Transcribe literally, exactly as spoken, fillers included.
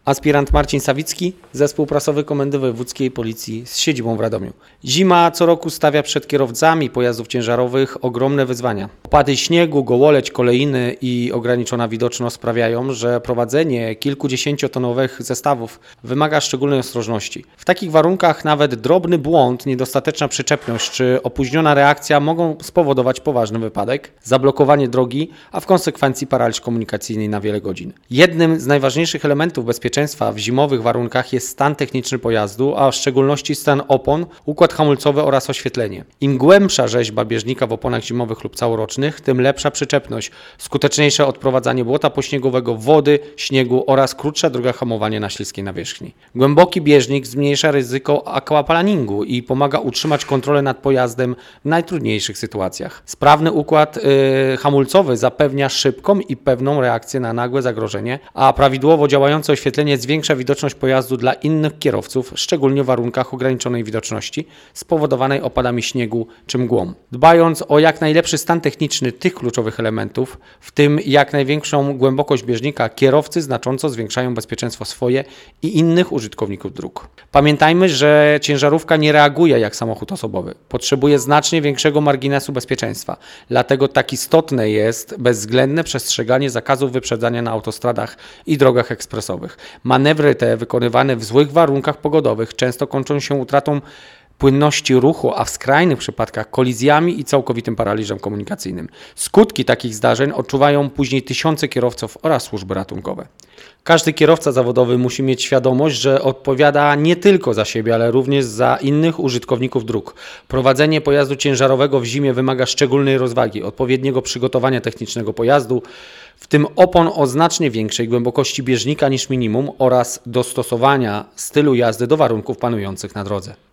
Aspirant Marcin Sawicki, Zespół Prasowy Komendy Wojewódzkiej Policji z siedzibą w Radomiu. Zima co roku stawia przed kierowcami pojazdów ciężarowych ogromne wyzwania. Opady śniegu, gołoleć, kolejny i ograniczona widoczność sprawiają, że prowadzenie kilkudziesięciotonowych zestawów wymaga szczególnej ostrożności. W takich warunkach nawet drobny błąd, niedostateczna przyczepność czy opóźniona reakcja mogą spowodować poważny wypadek, zablokowanie drogi, a w konsekwencji paraliż komunikacyjny na wiele godzin. Jednym z najważniejszych elementów bezpieczeństwa w zimowych warunkach jest stan techniczny pojazdu, a w szczególności stan opon, układ hamulcowy oraz oświetlenie. Im głębsza rzeźba bieżnika w oponach zimowych lub całorocznych, tym lepsza przyczepność, skuteczniejsze odprowadzanie błota pośniegowego, wody, śniegu oraz krótsza droga hamowania na śliskiej nawierzchni. Głęboki bieżnik zmniejsza ryzyko aquaplaningu i pomaga utrzymać kontrolę nad pojazdem w najtrudniejszych sytuacjach. Sprawny układ yy, hamulcowy zapewnia szybką i pewną reakcję na nagłe zagrożenie, a prawidłowo działające oświetlenie zwiększa widoczność pojazdu dla innych kierowców, szczególnie w warunkach ograniczonej widoczności spowodowanej opadami śniegu czy mgłą. Dbając o jak najlepszy stan techniczny tych kluczowych elementów, w tym jak największą głębokość bieżnika, kierowcy znacząco zwiększają bezpieczeństwo swoje i innych użytkowników dróg. Pamiętajmy, że ciężarówka nie reaguje jak samochód osobowy. Potrzebuje znacznie większego marginesu bezpieczeństwa. Dlatego tak istotne jest bezwzględne przestrzeganie zakazów wyprzedzania na autostradach i drogach ekspresowych. Manewry te wykonywane w złych warunkach pogodowych często kończą się utratą płynności ruchu, a w skrajnych przypadkach kolizjami i całkowitym paraliżem komunikacyjnym. Skutki takich zdarzeń odczuwają później tysiące kierowców oraz służby ratunkowe. Każdy kierowca zawodowy musi mieć świadomość, że odpowiada nie tylko za siebie, ale również za innych użytkowników dróg. Prowadzenie pojazdu ciężarowego w zimie wymaga szczególnej rozwagi, odpowiedniego przygotowania technicznego pojazdu, w tym opon o znacznie większej głębokości bieżnika niż minimum oraz dostosowania stylu jazdy do warunków panujących na drodze.